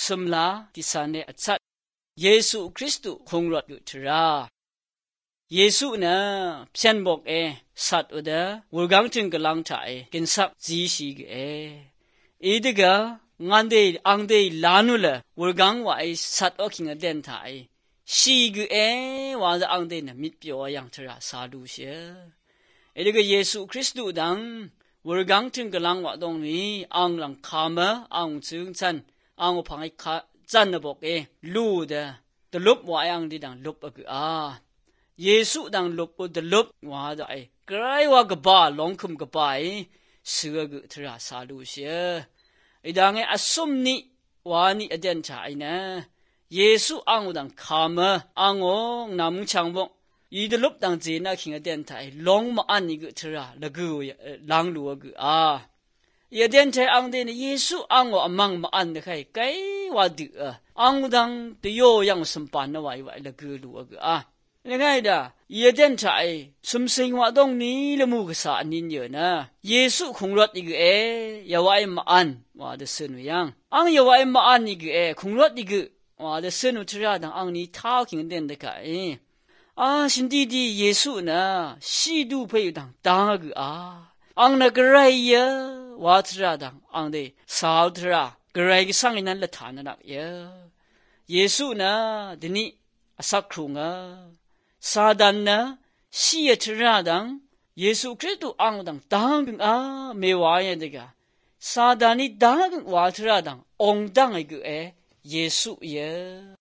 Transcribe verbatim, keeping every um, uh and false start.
สมลาติสานเนอชัดเยซูคริสต์คงรอดกุตราเยซูนะเพียนบอกเอสัตว์อดะวกังถึงกลังถ่ายกินสักจีสีกเออีดกะงานเดอังเดลานุละวกังว่าไอสัตว์อคิงเดนถ่ายสีกเอว่าจะอังเดนะมิดเปียวยังทราสาดูเสียอีดกะเยซูคริสต์ดังวกังถึงกลังว่าตรงนี้อังลังคามะอังจึงจันอังพังไอขาจันนะบอกเอลูดะตลบว่าอังดีดังลบอะกอาเยซูดังลบตลบว่าได้ไกรว่ากบ้าลงคุมกบ้าเสือกุทราสาลูเสียไอ้ดังไอ้อสมนิวานี่อเดนชายนะเยซูอังดังคามะอังองนามุช่างบอกยีดลบดังเจน่าขิงอเดนไทยลงมาอันนี้กุทราละกูลังลัวกุอาอีเดนไทยอังเดนเยซูอังอมังมาอันเดใครไกว่าดืออังดังติโยยังสัมปันนไว้ไว้ละกูลัวกุอายังไงด่าเยเดนไทยสมสิงว่าตรงนี้ละมูกษานินเยอะนะเยซูคงรถอีกเอยาวายมาอันว่าเดสนุยังอังยาวายมาอันอีกเอคงรถอีกว่าเดสนุทราดังอังนี้ท้าวขิงเดนเดกไออ่าสินดีดีเยซูนะชีดูเพยดังดังกอาอังนักไรเยว่าทราดังอังเดสาวทรากไรก็สังอินันละฐานนักเยเยซูนะเดนี้อสักครุงอ่ะซาดานนะชียทราดังเยซูคริสต์อังดังดังอ่ะไม่ว่าอย่างเด็กซาดานี่ดังว่าทราดังองดังไอ้กูเอเยซูเย